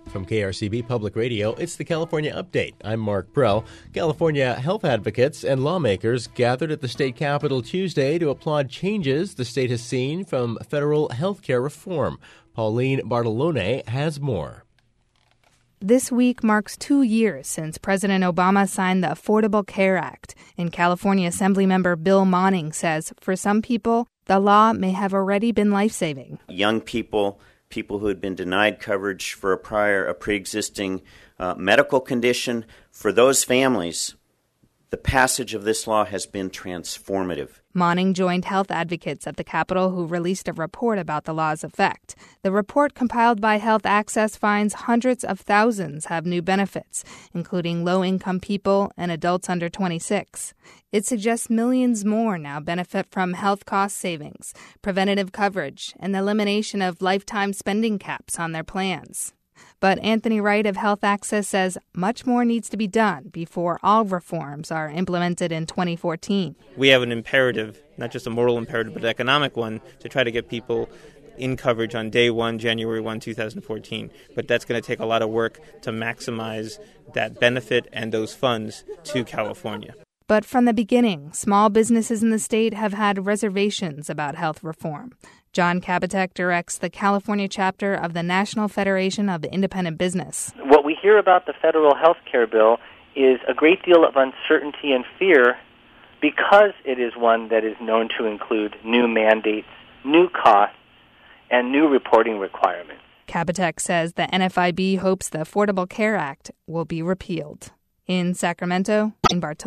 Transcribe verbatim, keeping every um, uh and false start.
From K R C B Public Radio, it's the California Update. I'm Mark Prell. California health advocates and lawmakers gathered at the state capitol Tuesday to applaud changes the state has seen from federal health care reform. Pauline Bartolone has more. This week marks two years since President Obama signed the Affordable Care Act, and California Assemblymember Bill Monning says for some people, the law may have already been life-saving. Young people, people who had been denied coverage for a prior, a pre-existing uh, medical condition, for those families, the passage of this law has been transformative. Monning joined health advocates at the Capitol who released a report about the law's effect. The report, compiled by Health Access, finds hundreds of thousands have new benefits, including low-income people and adults under twenty-six. It suggests millions more now benefit from health cost savings, preventative coverage, and the elimination of lifetime spending caps on their plans. But Anthony Wright of Health Access says much more needs to be done before all reforms are implemented in twenty fourteen. We have an imperative, not just a moral imperative, but an economic one, to try to get people in coverage on day one, January first, two thousand fourteen. But that's going to take a lot of work to maximize that benefit and those funds to California. But from the beginning, small businesses in the state have had reservations about health reform. John Kabatek directs the California chapter of the National Federation of Independent Business. What we hear about the federal health care bill is a great deal of uncertainty and fear because it is one that is known to include new mandates, new costs, and new reporting requirements. Kabatek says the N F I B hopes the Affordable Care Act will be repealed. In Sacramento, in Bartolo.